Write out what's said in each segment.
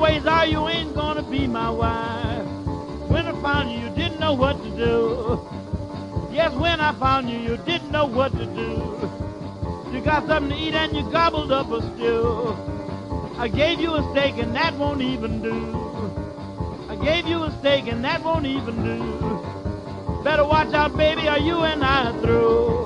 always are, you ain't gonna be my wife. When I found you, you didn't know what to do. Yes, when I found you, you didn't know what to do. You got something to eat and you gobbled up a stew. I gave you a steak and that won't even do. I gave you a steak and that won't even do. Better watch out, baby, or you and I are through.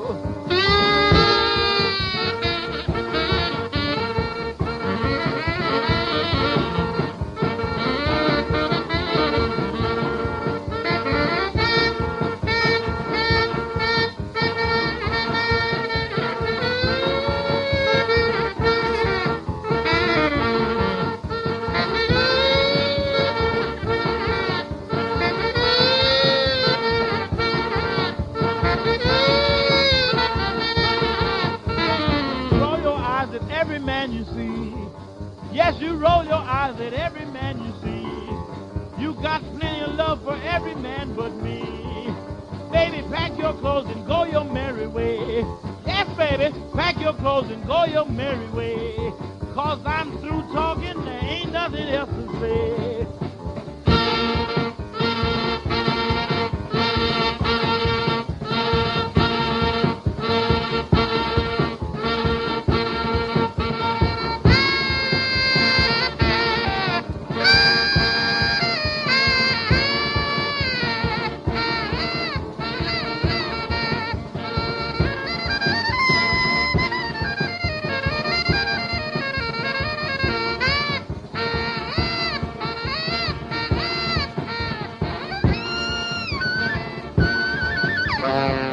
Every man you see. Yes, you roll your eyes at every man you see. You got plenty of love for every man but me. Baby, pack your clothes and go your merry way. Yes, baby, pack your clothes and go your merry way. 'Cause I'm through talking, there ain't nothing else to say. Bye.